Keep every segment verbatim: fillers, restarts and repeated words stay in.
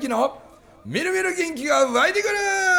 之のみるみる元気が湧いてくる。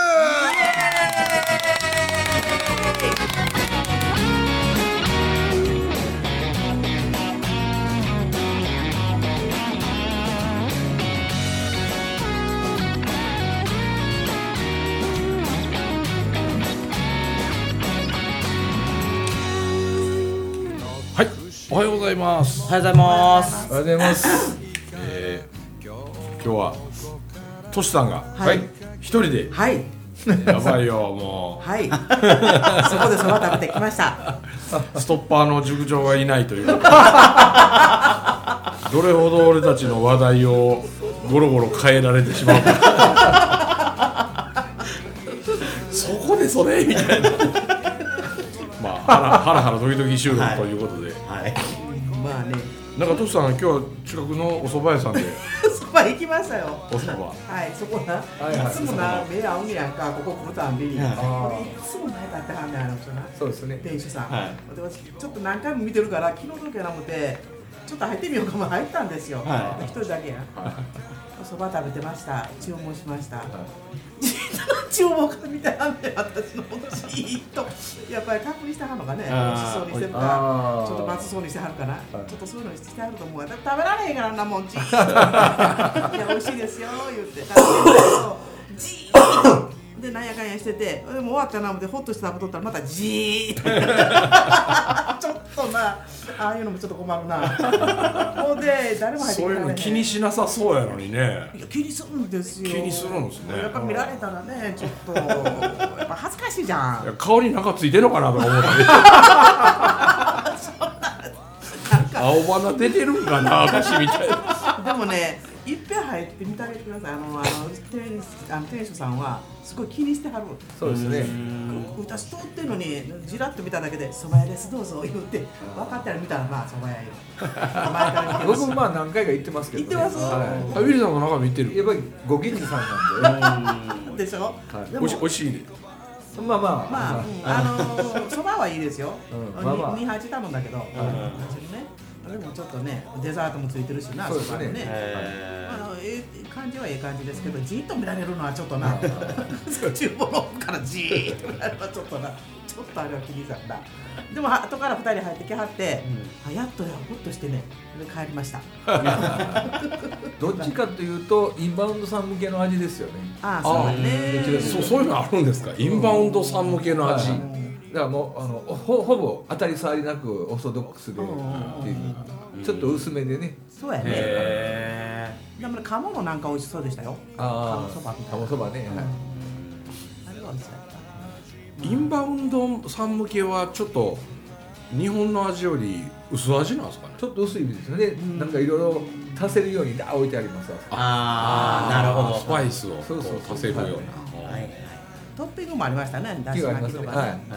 はい、おはようございます。 おはようございます。 おはようございます。 えー、今日はトシさんが、 はい、 一人で、 はい、 やばいよもう、 はい、そこでそば食べてきました。 ストッパーの塾長がいないというどれほど俺たちの話題をゴロゴロ変えられてしまうかそこでそれみたいなまあハラハラハラドキドキ収録ということで、 はいはい、まあね、 なんかトシさん今日は近くのお蕎麦屋さんでそば行きましたよ。 お蕎麦はい、そこな、 はいはい、 いつもな目合うねやんか、ここ来るたんびに、 はい、 これいつも前立ってはんねん、あの人な。 そうですね、 店主さん、 はい、 で私ちょっと何回も見てるから気の毒やな思ってちょっと入ってみようかも入ったんですよ、はい、一人だけやん。そば食べてました。注文しました、はい、注文から見てはんねん、私のじーっとやっぱり確認してはんのかね、美味しそうにしてるかちょっとまずそうにしてはるかな、はい、ちょっとそういうのしてはると思うわ。食べられへんからあんなもんじーっといや美味しいですよ言って食べてるけどじーっとでなんやかんやしてて、でも終わったな思ってホッとして食べとったらまたじーっとちょっとな、ああいうのもちょっと困るなほんで誰も入ってきてそういうの気にしなさそうやのにね。 いや気にするんですよ。 気にするんですね。 やっぱ見られたらね、ちょっとやっぱ恥ずかしいじゃん。 いや顔になんかついてんのかなとか思ったり青花出てるんかな私みたいなでもね、いっぺん入ってみてあげてください。あのあの店あの店主さんはすごい気にしてはる。 そうですね。 私通ってんのにじらっと見ただけで蕎麦屋ですどうぞ言って分かったら見たらまあ蕎麦屋よ。前から見てます。 僕もまあ何回か行ってますけど、ね。 行ってます。 はい、 あ、ウィリさんも中身行ってる。 やっぱりご近所さんなんで。 でしょ。 はい、でもおいしいね。 まあまあまあ、うん、あの蕎麦はいいですよ。 うん、まあまあにはい頼んだけど。うん、でもちょっとね、デザートもついてるしな、 そうですね。 ね、あのええ感じはええ感じですけど、じーっと見られるのはちょっとな、厨房の奥からじーっと見られるのはちょっとな、ちょっとあれは気になった。でも後からふたり入ってきはって、うん、あやっとやほっとしてね、で帰りました。 どっちかというとインバウンドさん向けの味ですよね。 ああ、そうだね。 そう、そういうのあるんですか。インバウンドさん向けの味。 だからもうあの ほ, ほぼ当たり障りなくオーソドックスでっていうちょっと薄めでね。 そうやね。へー。でも鴨のなんか美味しそうでしたよ。 ああ、鴨そばみたいな。鴨そばね。はい。 あれは美味しかった。 インバウンドさん向けはちょっと日本の味より薄味なんですかね。 ちょっと薄いですよね。うん、なんかいろいろ足せるように置いてあります。 あああ、なるほど。スパイスをそうそう足せるような。 はい。トッピングもありましたね。 だし巻きとかね。はい。あ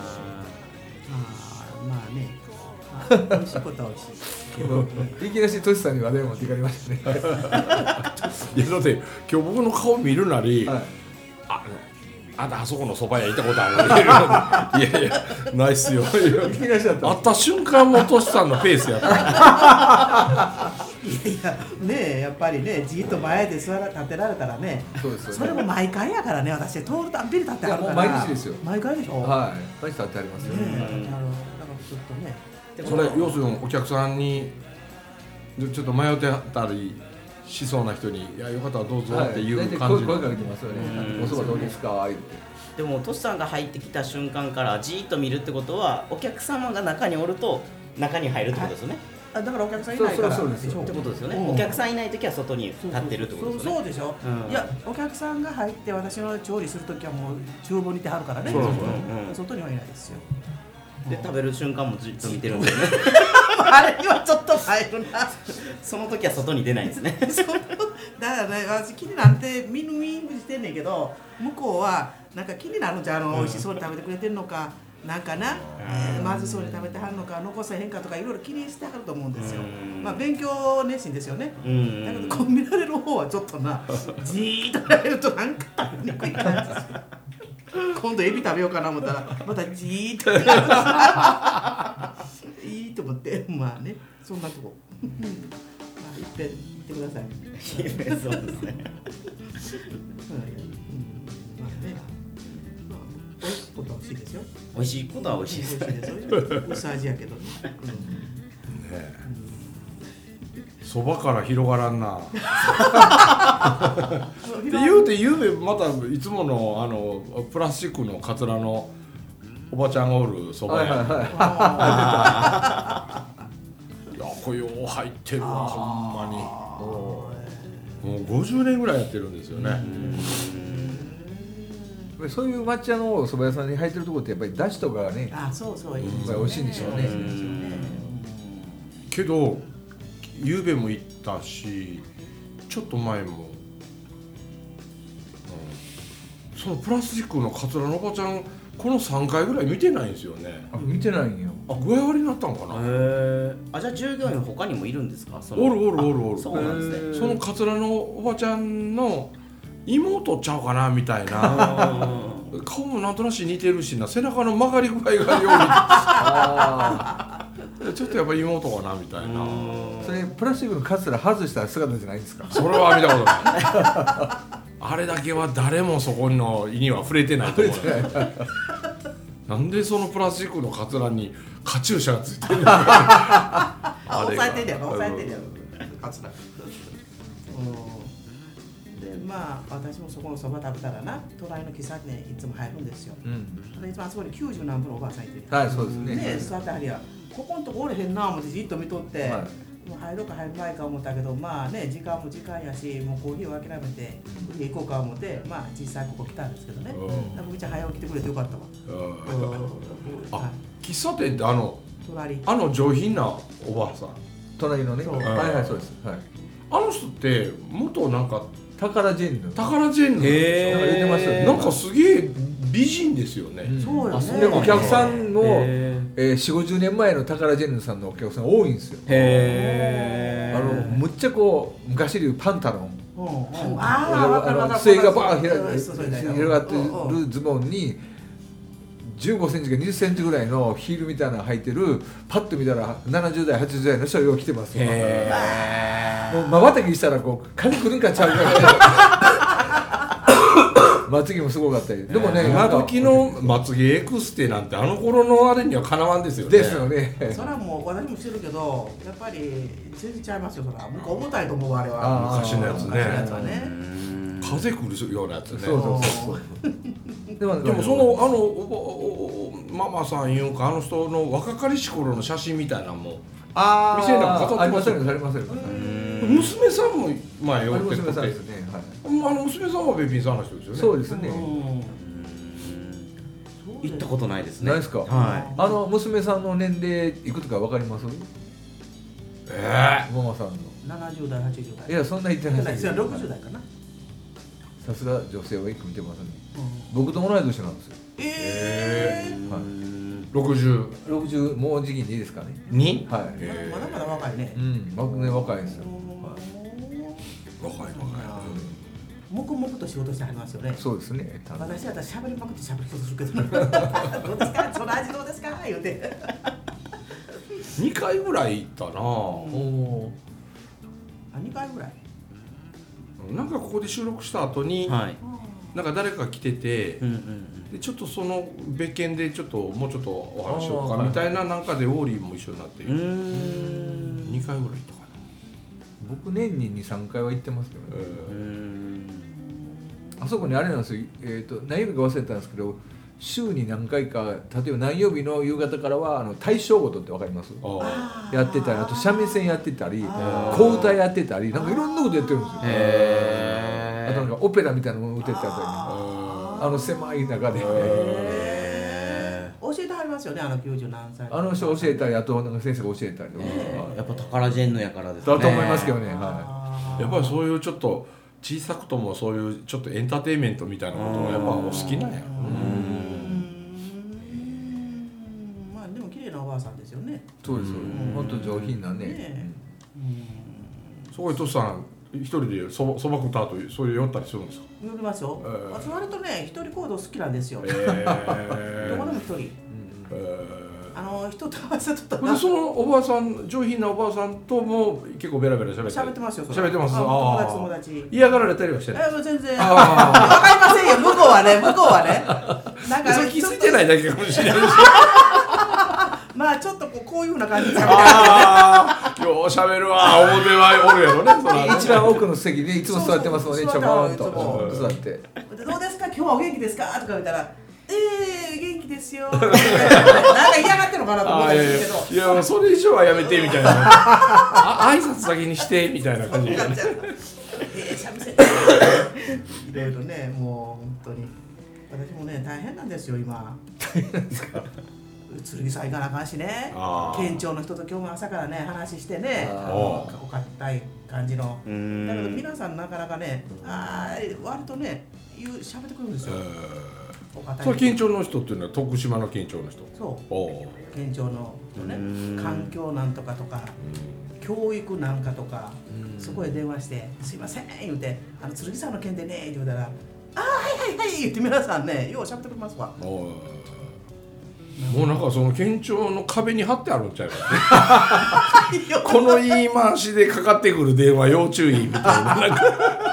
まあね。美味しいことは美味しい。 いきなしトシさんに話題持っていかれましたね。 いやだって今日僕の顔見るなり、はい、ああんたあそこの蕎麦屋行ったことある。いやいやないっすよ。いきなしだった。会った瞬間もトシさんのペースやった。いやいやねえ、やっぱりね、じっと前で座ら立てられたらね、 そうですよね。 それも毎回やからね、私通るたんびに立ってはるから。 毎日ですよ。 毎回でしょ。 はい。毎日立ってありますよね。 ねえ、なるほど。だからちょっとね。 それ要するにお客さんにちょっと迷ってたりしそうな人にいやよかったらどうぞっていう感じで、 はい、声かけてますよね。お蕎麦どうですか言って。 でもトシさんが入ってきた瞬間からじーっと見るってことはお客様が中におると中に入るってことですよね。 あ、だからお客さんいないからそうですよってことですよね。お客さんいないときは外に立ってるってことですよね。 そうでしょ。いや、お客さんが入って私の調理するときはもう厨房にいてはるからね。外にはいないですよ。 で食べる瞬間もじっと見てるんだよね。 あれにはちょっと入るな。 その時は外に出ないんですね。 だからね、私気になって見ぬ見ぬしてんねんけど、向こうはなんか気になるんじゃ、あの美味しそうに食べてくれてるのか、なんかな、えー、まずそうに食べてはるのか、残せへんかとかいろいろ気にしてはると思うんですよ。まあ勉強熱心ですよね。だけどこう見られる方はちょっとな、じーっと見られるとなんか食べにくい感じですよ。今度エビ食べようかな思ったらまたじーっといいと思って、まあね、そんなとこまあいっぺん見てください。 そうですね。 まあね、まあ美味しいことは美味しいですよ。 美味しいことは美味しいです。 美味しいです。薄味やけどね。 ねえそばから広がらんなって言うてゆうべまたいつものあのプラスチックのカツラのおばちゃんがおるそば屋、はいはい、いやこれよう入ってるわほんまにもうごじゅうねんぐらいやってるんですよね。 そういう抹茶のお蕎麦屋さんに入ってるところってやっぱりだしとかがね、 あ、そうそう、いい美味しいんでしょうね。 けどゆうべも行ったしちょっと前も、うん、そのプラスチックのカツラのおばちゃんこのさんかいぐらい見てないんですよね。 あ、見てないんよ。 あ、具合悪いになったんかな。 へえ。あ、じゃあ従業員他にもいるんですか？そのおるおるおるおる。 そうなんですね。 そのカツラのおばちゃんの妹ちゃうかなみたいな顔もなんとなし似てるしな、背中の曲がり具合がようにちょっとやっぱ妹かなみたいな。 それプラスチックのカツラ外した姿じゃないんですか？ それは見たことないあれだけは誰もそこの意には触れてないと思うなんでそのプラスチックのカツラにカチューシャがついてるのあれ押さえてんだよ、押さえてんだよカツラ。で、まあ私もそこのそば食べたらな、隣の喫茶店いつも入るんですよ、うん、いつもあそこにきゅうじゅう何分のおばあさんいてる。 はい、そうですね。 で、座ってはりや、ここんとこおれへんな思ってじっと見とって、はい、もう入ろうか入る前か思ったけど、まあね、時間も時間やし、もうコーヒーを諦めて家行こうか思って、まあ実際ここ来たんですけどね。なんかみちゃん早起きてくれてよかったわ。 あ、喫茶店ってあの隣、 あの上品なおばあさん。 隣のね。はいはい、そうです。はい。 あの人って元なんかタカラジェンヌ。 タカラジェンヌ。 へー。なんか言ってますよね。 なんかすげえ美人ですよね。 うん、そうよね。 でお客さんの、えー、よんじゅう、ごじゅうねんまえのタカラジェンヌさんのお客さん多いんですよ。 へー。あのむっちゃこう昔でいうパンタロン。 うんうん、ああ、 の末がバー広がってるズボンにじゅうごセンチかにじゅっセンチぐらいのヒールみたいなの履いてる、パッと見たらななじゅうだいはちじゅうだいの人がよう来てますよ。もう瞬きしたらこう風来るんかちゃうかまつげもすごかったり。でもね、 今時のまつげエクステなんてあの頃のあれにはかなわんですよね。 ですよね。 それはもう私もしてるけど、やっぱり全然ちゃいますよ。それは僕重たいと思うあれは。 昔のやつね。 昔のやつはね。 風来るようなやつね。 そうそうそうでもでもそのあのおおママさんいうかあの人の若かりし頃の写真みたいなのも店に飾ってますよね。 ありますよね。 娘さんも前よって娘さんですね。 あの娘さんはべっぴんさんの人ですよね。 そうですね。 行ったことないですね。 ないですか。はい。あの娘さんの年齢いくつかわかります？ ええ。 ママさんの。 ななじゅうだいはちじゅうだい。 いやそんな言ってないです。 ろくじゅうだいかな。 さすが女性はよく見てますね。僕と同い年なんですよ。 ええ。 はい。 六十。 六十もう時期でいいですかね。 に？ はい。 まだまだ若いね。 うん、僕ね若いですよ。 若い若い。 黙々と仕事してはりますよね。 そうですね。 私はしゃべりまくってしゃべりするけど、どうですか、その味どうですか言うて。 二回ぐらい行ったな。 おあ、二回ぐらい。 なんかここで収録した後に、はい、なんか誰か来てて、うんうんうん、でちょっとその別件でちょっともうちょっとお話しようかみたいななんかでオーリーも一緒になってうーんにかいぐらい行ったかな。 僕年ににさんかいは行ってますけどね。うーんあそこにあれなんですよ、えーと、何曜日か忘れたんですけど週に何回か、例えば何曜日の夕方からはあの大正ごとって分かります？やってたり、あと三味線やってたり、小唄やってたり、なんかいろんなことやってるんですよ。あとなんかオペラみたいなものを歌ってたり、あの狭い中で教えてはりますよね、あのきゅうじゅうなんさいあの人教えたり、あとなんか先生が教えたりとか、 やっぱタカラジェンヌやからですね。 だと思いますけどね。はい。 やっぱりそういうちょっと小さくともそういうちょっとエンターテインメントみたいなことがやっぱお好きなんやろ。 まあでも綺麗なおばあさんですよね。 そうです。本当上品なね。 すごいとしさん一人でそばそば食った後そういう酔ったりするんですか？ 酔りますよ。私割とね一人行動好きなんですよ。どこでも一人。 あの人と合わせとったでそのおばあさん上品なおばあさんとも結構ベラベラ喋って喋ってますよ。 喋ってます。あ友達友達。 嫌がられたりはしてない。 えもう全然。わかりませんよ。向こうはね向こうはね。 なんかそれ気づいてないだけかもしれないし。 まあちょっとこうこういう風な感じで喋ってああ、よう喋るわ。表はおるやろね。その一番奥の席でいつも座ってますもんね。ちょこんと座って。 どうですか今日はお元気ですかとか言ったら。えー、元気ですよ。なんか嫌がってるのかなと思ったんですけど。 いやいやそれ以上はやめてみたいな。あ挨拶だけにしてみたいな感じ。えー、しゃべせて。いろいろね、もう本当に私もね大変なんですよ今。大変ですか。剣さん行かなあかんしね。県庁の人と今日も朝からね話してね、お堅い感じの。だけど皆さんなかなかね、あ割とね言う喋ってくるんですよ。 それ県庁の人っていうのは徳島の県庁の人。 そう県庁の人ね環境なんとかとか教育なんかとかそこへ電話して「すいません」言うて「あの剣さんの件でね」言うたら「ああはいはいはい」言って皆さんねようしゃべってくれますわ。 もうなんかその県庁の壁に貼ってあるんちゃいますね。この言い回しでかかってくる電話要注意みたいな。なんか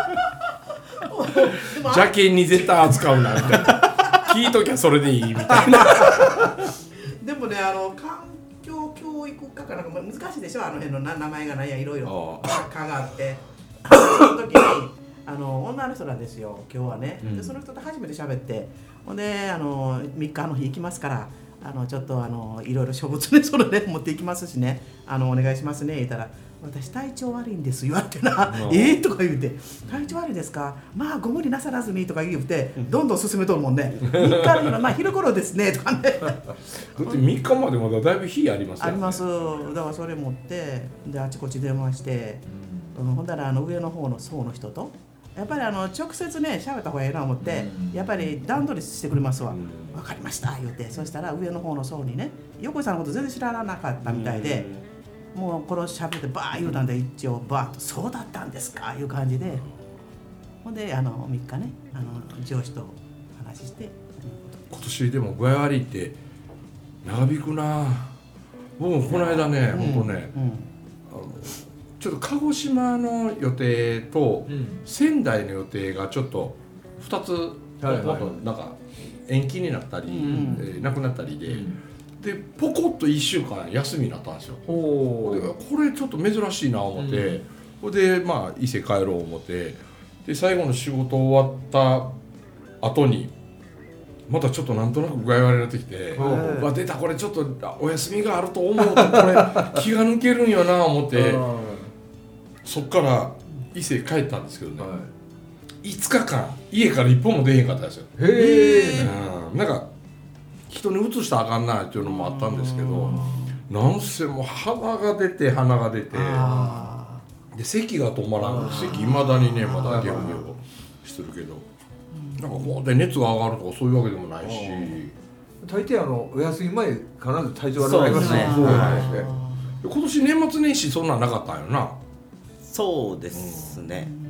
邪険に絶対扱うなみたいな。聞いときゃそれでいいみたいな。 でもねあの環境教育課かなんか難しいでしょあの辺の名前がなんやいろいろ課があってその時にあの女の人なんですよ今日はね、うん、でその人と初めて喋ってほんであのみっかの日行きますからあのちょっとあのいろいろ書物ねそれね持っていきますしねあのお願いしますね言ったら私体調悪いんです言われてなえーとか言うて体調悪いですかまあご無理なさらずにとか言うてどんどん進めとるもんねみっかの日のまあ昼頃ですねとかねだってみっかまでまだだいぶ日ありますよねありますだからそれ持ってであちこち電話して、うん、ほんだらあの上の方の層の人とやっぱりあの直接ね喋った方がいいなと思って、うん、やっぱり段取りしてくれますわ、うん、分かりました言うてそしたら上の方の層にね横井さんのこと全然知らなかったみたいで、うん、もうこれを喋ってバー言うたんで一応バーッとそうだったんですかいう感じでほんであのみっかねあの上司と話して今年でも具合悪いって長引くな僕もこの間ね、うん、ほんとね、うん、あのちょっと鹿児島の予定と仙台の予定がちょっとふたつ、はいはい、なんか延期になったり、うんえー、なくなったりで、うん、でポコッといっしゅうかん休みになったんですよ。でこれちょっと珍しいな思って、うん、でまあ伊勢帰ろう思ってで最後の仕事終わった後にまたちょっとなんとなく具合悪くなってきて、わ出たこれちょっとお休みがあると思うとこれ気が抜けるんよな思ってそっから伊勢帰ったんですけどね、はい、いつかかん家から一歩も出へんかったですよ。へえ、うん、なんか人に移したらあかんなっていうのもあったんですけどなんせもう鼻が出て鼻が出てで咳が止まらん咳いまだにねまだゲホゲホしてるけどなんかこうで熱が上がるとかそういうわけでもないし大抵あのお休み前必ず体調悪くなりますね。そうなんですね。 今年年末年始そんなんなかったんよな。 そうですね、うん、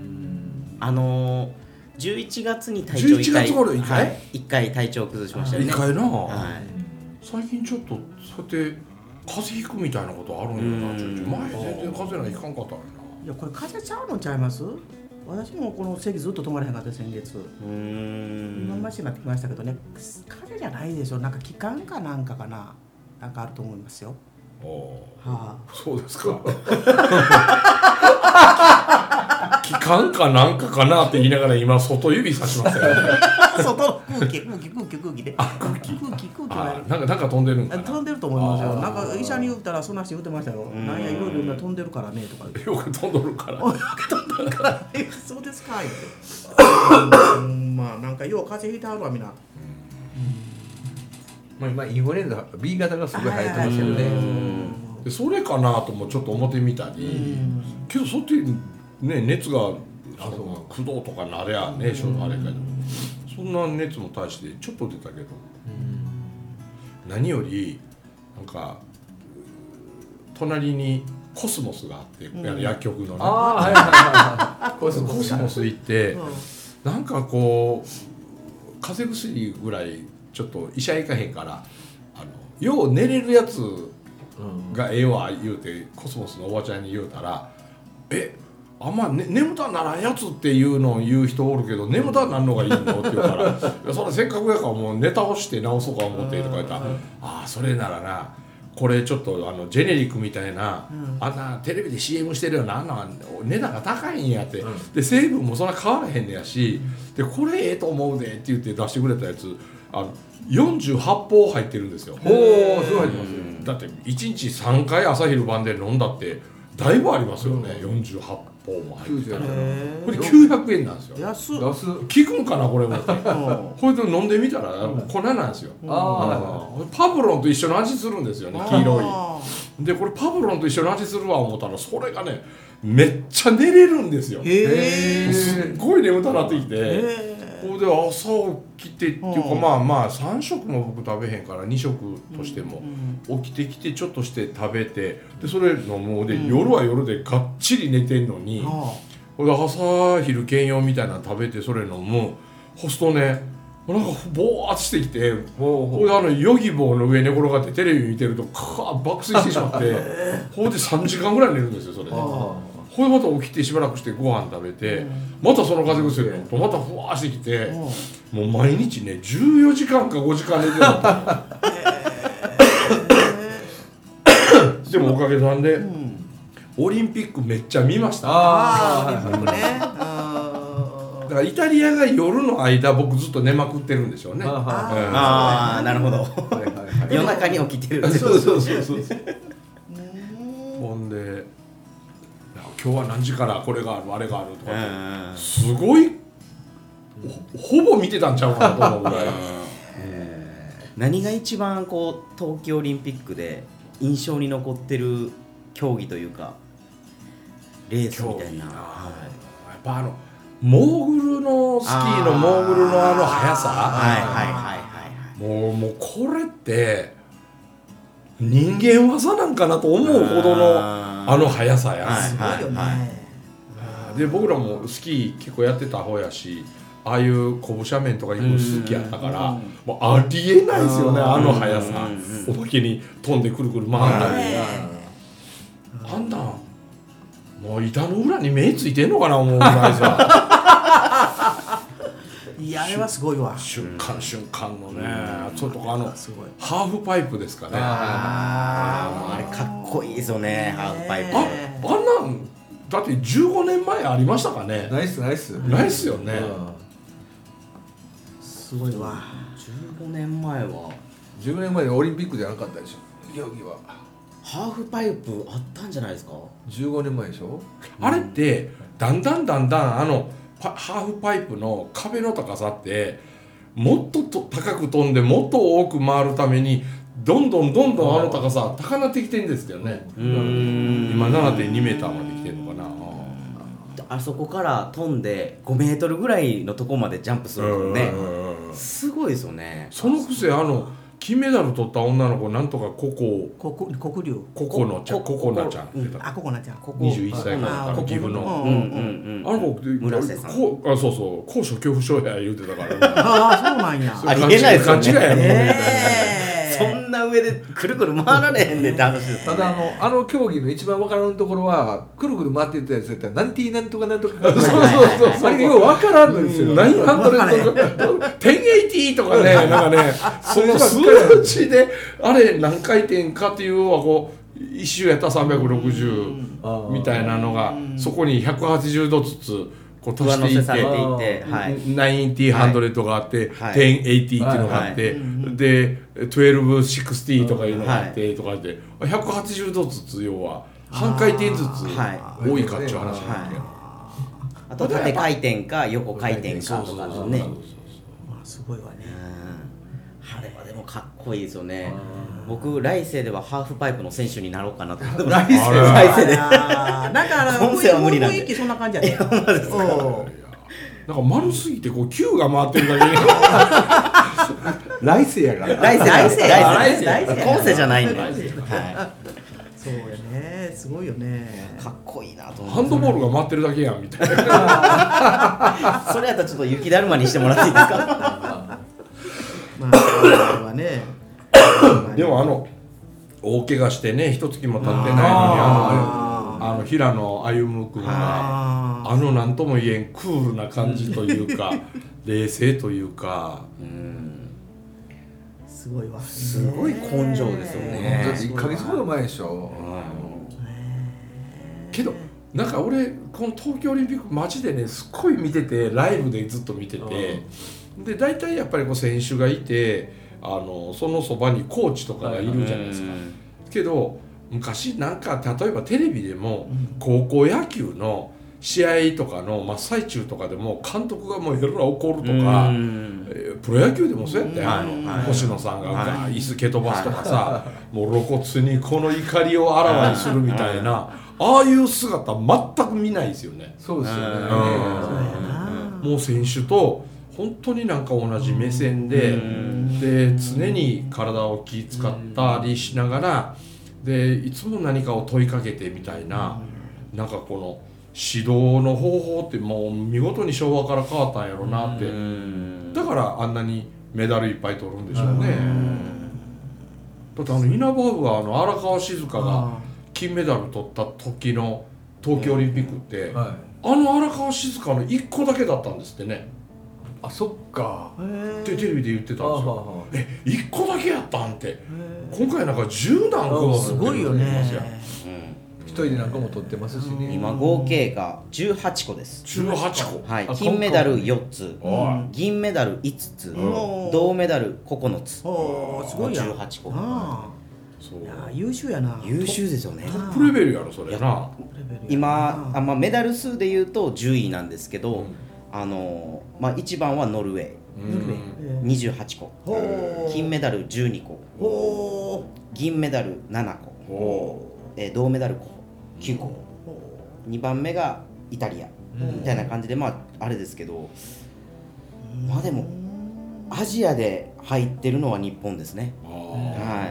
あのじゅういちがつに体調いっかいいっかい、 はい、いっかい体調崩しましたよね。 いっかいな、 はい、 最近ちょっとそうやって風邪ひくみたいなことあるんやな。ちょいちょい前全然風邪なんいかんかったんやな。 いやこれ風邪ちゃうのちゃいます？私もこの咳ずっと止まらへんかった先月。うーん今ましになってきましたけどね風邪じゃないでしょなんか気管かなんかかななんかあると思いますよ。 はあ、そうですか。気管かなんかかなって言いながら今外指さしましたよね。 外の空気空気空気空気で空気空気空気あなんかなんか飛んでるんかな。 飛んでると思いますよ。なんか医者に言ったらそんな人言ってましたよ。なんやいろいろ今飛んでるからねとか。 よく飛んどるから。 よく飛んどるから。そうですか言って。うんまあなんかよう風邪ひいてはるわみんな。 まあ今インフルエンザ ビー 型がすごい流行ってますよね。 でそれかなともちょっと思ってみたりけどそってね熱がくどとかなりゃねしょあれかどそんな熱も大してちょっと出たけど何よりなんか隣にコスモスがあって、うん、薬局のねあはいはいはいコスモス行って、うん、なんかこう風邪薬ぐらいちょっと医者行かへんからあのよう寝れるやつがええわ言うてコスモスのおばちゃんに言うたらえあんま、ね、眠たならんやつっていうのを言う人おるけど眠たなんのがいいのって言うからいやそれせっかくやからもう寝倒して直そうか思ってとか言ったらああそれならなこれちょっとあのジェネリックみたいな、うん、あんなテレビで シーエム してるようなあんな値段が高いんやって、うん、で成分もそんな変わらへんねやし、うん、でこれええと思うでって言って出してくれたやつあのよんじゅうはちぽう入ってるんですよ。 おおすごい入ってますね。 だっていちにちさんかい朝昼晩で飲んだってだいぶありますよね、うん、よんじゅうはちぽうも入ってるこれきゅうひゃくえんなんですよ。 安っ。 安っ。 効くんかなこれもこれで飲んでみたら粉なんですよ。あパブロンと一緒の味するんですよね黄色いでこれパブロンと一緒の味するわ思ったらそれがねめっちゃ寝れるんですよ。へすっごい眠たなってきてこれで朝起きてっていうかまあまあさん食も僕食べへんからに食としても起きてきてちょっとして食べてでそれ飲むで夜は夜でがっちり寝てんのにこれで朝昼兼用みたいなの食べてそれ飲むほすとねなんかボーッとしてきてほいであのヨギボーの上寝転がってテレビ見てるとカーッ爆睡してしまってほいでさんじかんぐらい寝るんですよそれで。ほいでまた起きてしばらくしてご飯食べて、うん、またその風邪薬飲むとまたふわーしてきて、うん、もう毎日ねじゅうよじかんかごじかん寝てるでもおかげさんで、うん、オリンピックめっちゃ見ました。 ああオリンピックねだからイタリアが夜の間僕ずっと寝まくってるんでしょうね。 ああなるほど夜中に起きてるそうそうそうそうほんで今日は何時からこれがあるあれがあるとかすごい ほ, ほぼ見てたんちゃうかなと思うぐらい何が一番こう冬季オリンピックで印象に残ってる競技というかレースみたいな、はい、やっぱあのモーグルのスキーのモーグルのあの速さはいはいはいはいもうもうこれって人間技なんかなと思うほどのあの速さや、 すごいよね、はい、 で僕らもスキー結構やってた方やしああいうコブ斜面とか行くの好きやったからもうありえないですよねあの速さおまけに飛んでくるくる回ったりあんなもう板の裏に目ついてんのかな思うぐらいさいやあれはすごいわ瞬間瞬間のねちょっとあのハーフパイプですかねあああれかっこいいですよねハーフパイプああんなんだってじゅうごねんまえありましたかね。 ナイスナイスナイスよね、 うん、すごいわじゅうごねんまえはじゅうごねんまえでオリンピックじゃなかったでしょ競技は。 ハーフパイプあったんじゃないですかじゅうごねんまえでしょ、 うん、あれってだんだんだんだんあのハーフパイプの壁の高さってもっとと高く飛んでもっと多く回るためにどんどんどんどんあの高さ高なってきてるんですよね。うーん今 ななてんにメーターまで来てるのかな。 あそこから飛んでごメートルぐらいのとこまでジャンプするのねすごいですよね。 そのくせあの金メダル取った女の子なんとかココココココリュウココのちゃんココナちゃんってあココナちゃんにじゅういっさいから岐阜のあの子村瀬さんこあそうそう高所恐怖症や言うてたからああそうなんやありえないですよね。 勘違いやもんねそんな上でくるくる回られへんねって話です、ね、 ただあのあの競技の一番分からんところはくるくる回っていったやつだったらなんていいなんとかなんとかそうそうそうあれがよう分からんのですよ。 ナインハンドレッドとかテンエイティとかねなんかねその数値であれ何回転かっていうのはこう一周やったらさんびゃくろくじゅうみたいなのがそこにひゃくはちじゅうどずつこう足していってナインティーハンドレッドがあってテンエイティっていうのがあってでトゥエルブシクスティとかいうのがあってとかでひゃくはちじゅうどずつ要は半回転ずつ多いかっていう話なんだけどあと縦回転か横回転かとかねすごいわね。 あれはでもかっこいいですよね。僕来世ではハーフパイプの選手になろうかなと思って来世来世でなんかあの今世は無理なんで雰囲気そんな感じやね。 なんか丸すぎてこう球が回ってるだけに来世やから来世来世来世来世今世じゃないんで、はい、 そうやねすごいよね。 かっこいいなと思ってハンドボールが回ってるだけやんみたいなそれやったらちょっと雪だるまにしてもらっていいですかまあそれはねでもあの大怪我してね一月も経ってないのにあのあの平野歩夢君があの何とも言えんクールな感じというか冷静というか、うん、 すごいわ、 すごい根性ですよね。 いっかげつほど前でしょ、うん、 けどなんか俺この東京オリンピックマジでねすっごい見ててライブでずっと見てて、うん、で大体やっぱりこう選手がいてあのそのそばにコーチとかがいるじゃないですか、うん、けど昔なんか例えばテレビでも高校野球の試合とかの真っ最中とかでも監督がもうヘラ怒るとか、えー、プロ野球でもそうやったよ、はい、星野さんが椅子蹴飛ばすとかさ、はい、もう露骨にこの怒りをあらわにするみたいな、はい、ああいう姿全く見ないですよね。 そうですよね、 うん、もう選手と本当になんか同じ目線で、で常に体を気使ったりしながらでいつも何かを問いかけてみたいな、なんかこの指導の方法ってもう見事に昭和から変わったんやろなって、だからあんなにメダルいっぱい取るんでしょうね。だってあのイナバウアーの荒川静香が金メダル取った時の東京オリンピックって、はい、あの荒川静香のいっこだけだったんですってね。 あ、そっかってテレビで言ってたんですよ。え、いっこだけやったんって。今回なんかじゅう何個もすごいよね。 一人で何個も取ってますしね。 今合計がじゅうはちこです。 じゅうはちこ。 はい。金メダルよっつ、銀メダルいつつ、銅メダルここのつ。 おー、すごいや。 じゅうはちこ。 そう。いや優秀やな。 優秀ですよね。 トップレベルやろそれな。 今あまあメダル数で言うとじゅういなんですけど、あのまあ一番はノルウェー。にじゅうはちこ、金メダルじゅうにこ、銀メダルななこ、えー、銅メダルきゅうこ、にばんめがイタリアみたいな感じで、まああれですけど、まあでもアジアで入ってるのは日本ですね。はい。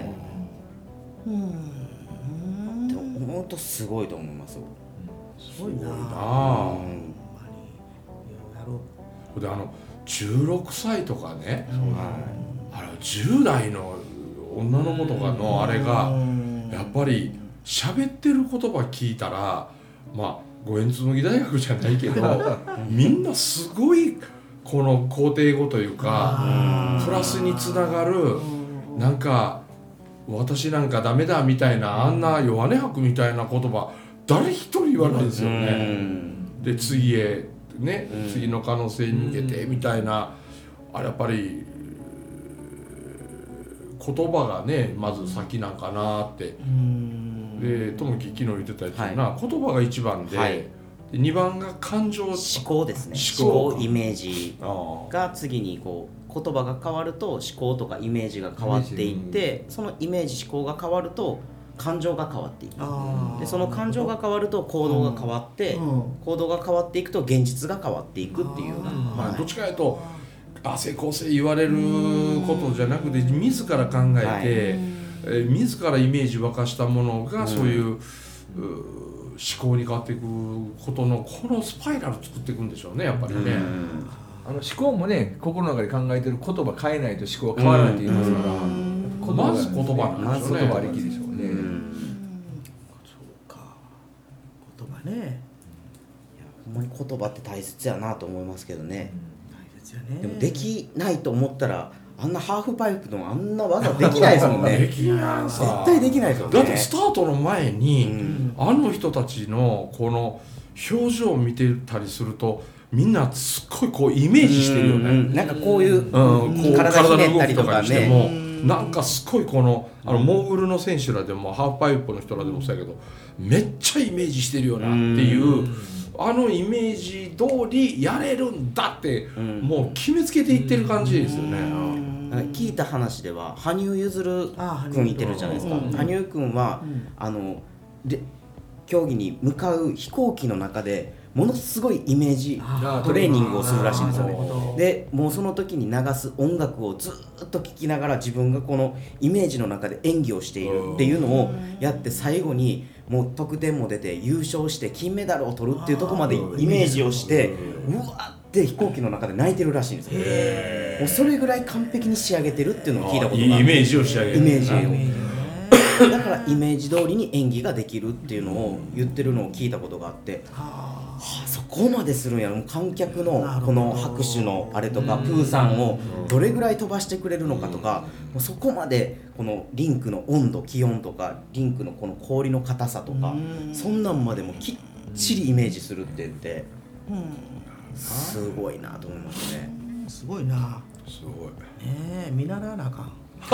でも本当すごいと思いますよ。 すごいな。 であのじゅうろくさいとかね、あれじゅう代の女の子とかのあれがやっぱり喋ってる言葉聞いたら、まあ五円紬大学じゃないけどみんなすごいこの肯定語というかプラスにつながる、なんか私なんかダメだみたいなあんな弱音吐くみたいな言葉誰一人言わないですよね。で次へね、うん、次の可能性に向けてみたいな、あれやっぱり言葉がねまず先なんかなって、うん、で友樹昨日言ってたやつな、はい、言葉が一番で、はい、でにばんが感情思考ですね。思考イメージが次にこう言葉が変わると思考とかイメージが変わっていって、そのイメージ思考が変わると感情が変わっていく。でその感情が変わると行動が変わって、うん、行動が変わっていくと現実が変わっていくっていう、 まあ、どっちかというと汗こせ言われることじゃなくて自ら考えて、はい、え自らイメージ沸かしたものがそういう、うん、う思考に変わっていくことのこのスパイラル作っていくんでしょうね、やっぱりね。うん、 あの思考もね心の中で考えてる言葉変えないと思考は変わらないって言いますから、うん、 まず言葉なんですよね。 言葉ありきでしょうね。うん、 そうか、言葉ね。 いやほんまに言葉って大切やなと思いますけどね。 うん、大切やね。 でもできないと思ったらあんなハーフパイプのあんな技できないですもんね。 できないさ。 絶対できないですよね。 だってスタートの前に、うん、あの人たちのこの表情を見てたりするとみんなすっごいこうイメージしてるよね。 うんうん、なんかこういう、うん、こう体ひねったりとかしても、なんかすごいこのあのモーグルの選手らでもハーフパイプの人らでもそうやけどめっちゃイメージしてるよなっていう、あのイメージ通りやれるんだってもう決めつけていってる感じですよね。 聞いた話では羽生結弦君いてるじゃないですか。羽生君はあので競技に向かう飛行機の中でものすごいイメージトレーニングをするらしいんですよね。でもうその時に流す音楽をずっと聴きながら自分がこのイメージの中で演技をしているっていうのをやって、最後にもう得点も出て優勝して金メダルを取るっていうところまでイメージをしてうわって飛行機の中で泣いてるらしいんですよ。 もうそれぐらい完璧に仕上げてるっていうのを聞いたことがある。 いいイメージを仕上げるイメージをだからイメージ通りに演技ができるっていうのを言ってるのを聞いたことがあって、はあ、そこまでするんやろ。観客のこの拍手のあれとかプーさんをどれぐらい飛ばしてくれるのかとか、もうそこまでこのリンクの温度気温とかリンクのこの氷の硬さとかそんなんまでもきっちりイメージするって言って、すごいなと思いますね。 すごいな。 すごいねえ、見習わなあかん。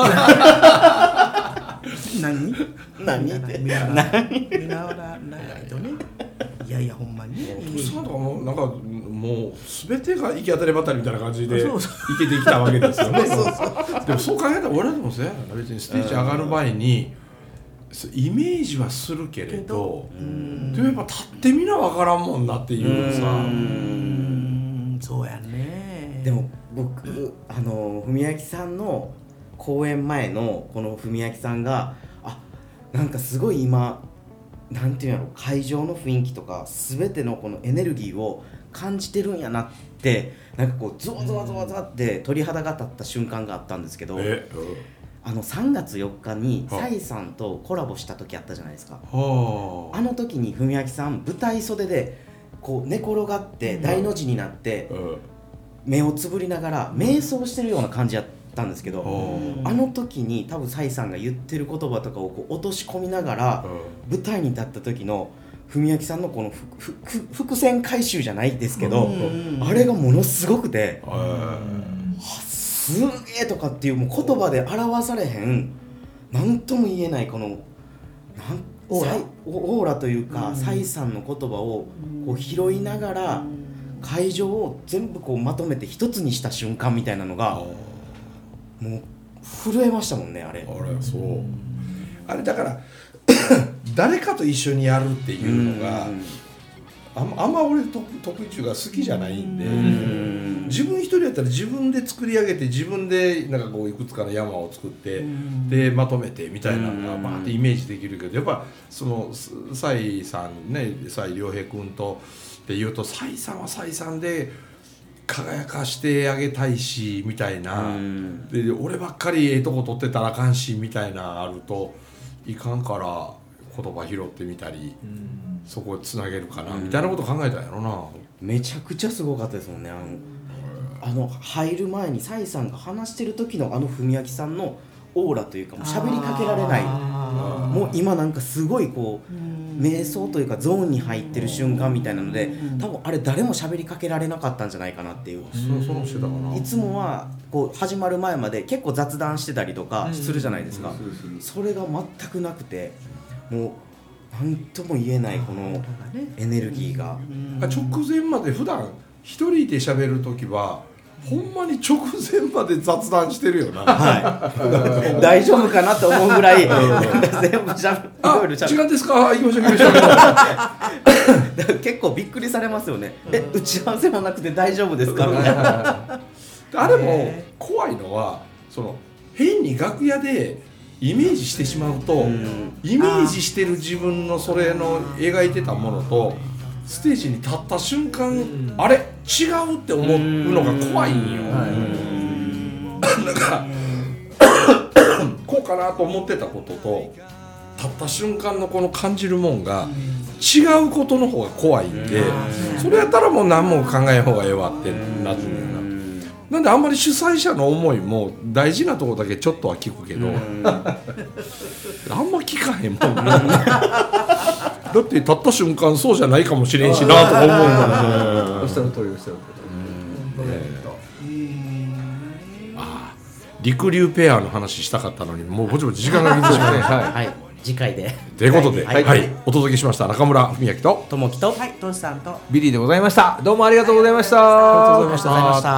何何って見習わないとね。いやいやほんまにね。 そうとかもなんかもう全てが行き当たりばったりみたいな感じで行けてきたわけですよね。でもそう考えたら俺でもさ、別にステージ上がる前にイメージはするけれど、でもやっぱ立ってみなわからんもんなっていうさ。 うーん、そうやね。 でも僕あの文明さんの公演前のこの文明さんがあなんかすごい今なんていうんやろ、会場の雰囲気とか全てのこのエネルギーを感じてるんやなってなんかこうゾワゾワゾワゾワって鳥肌が立った瞬間があったんですけど、 え、 あのさんがつよっかにサイさんとコラボした時あったじゃないですか。 はあ、 あの時に文明さん舞台袖でこう寝転がって大の字になって目をつぶりながら瞑想してるような感じやったんですけど、あの時に多分サイさんが言ってる言葉とかをこう落とし込みながら舞台に立った時の文明さんのこのふふ伏線回収じゃないですけど、あれがものすごくて、すげえとかっていうもう言葉で表されへん何とも言えないこのなんオーラオーラというか、サイさんの言葉をこう拾いながら会場を全部こうまとめて一つにした瞬間みたいなのがもう震えましたもんね。あれあれそうあれだから誰かと一緒にやるっていうのがあん, あんま俺得意中が好きじゃないんで、ん自分一人やったら自分で作り上げて自分でなんかこういくつかの山を作ってでまとめてみたいなのがバーってイメージできるけど、やっぱその蔡さんね、蔡良平君とっていうと蔡さんは蔡さんで輝かしてあげたいしみたいな、で俺ばっかりええとこ取ってたらあかんしみたいなあるといかんから言葉拾ってみたり、そこをつなげるかなみたいなこと考えたんやろな。 めちゃくちゃすごかったですもんね。あのあの入る前に蔡さんが話してる時のあの文明さんのオーラというかもう喋りかけられない、もう今なんかすごいこう瞑想というかゾーンに入ってる瞬間みたいなので、多分あれ誰も喋りかけられなかったんじゃないかなっていう。 そのしてたかな。 いつもはこう始まる前まで結構雑談してたりとかするじゃないですか。それが全くなくて、もう何とも言えないこのエネルギーが直前まで普段一人で喋るときはほんまに直前まで雑談してるよな。 はい。大丈夫かなと思うぐらい全部しゃべあ、時間ですか。行きましょう行きましょう。結構びっくりされますよね。え、打ち合わせもなくて大丈夫ですかみたいな。 あれも怖いのはその変に楽屋でイメージしてしまうと、うん、イメージしてる自分のそれの描いてたものとステージに立った瞬間、うん、あれ違うって思うのが怖いんよ。だからこうかなと思ってたことと立った瞬間のこの感じるもんが違うことの方が怖いんで、それやったらもう何も考えん方がええわってなってるよな。なんであんまり主催者の思いも大事なところだけちょっとは聞くけど、あんま聞かへんもんね。だって立った瞬間そうじゃないかもしれんしなとか思うもんね。 おっしゃる通りおっしゃる通り。ああ、陸流ペアの話したかったのにもうぼちぼち時間が来てしまいました。 はい、次回で。 ということで、はいはいはい、お届けしました中村文明と友樹と、 はい、トシさんとビリーでございました。どうもありがとうございました。 ありがとうございました。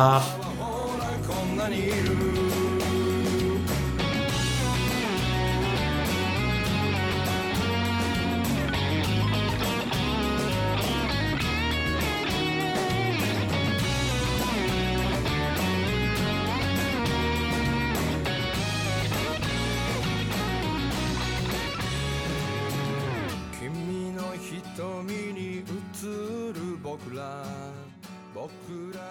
瞳に映る僕ら僕ら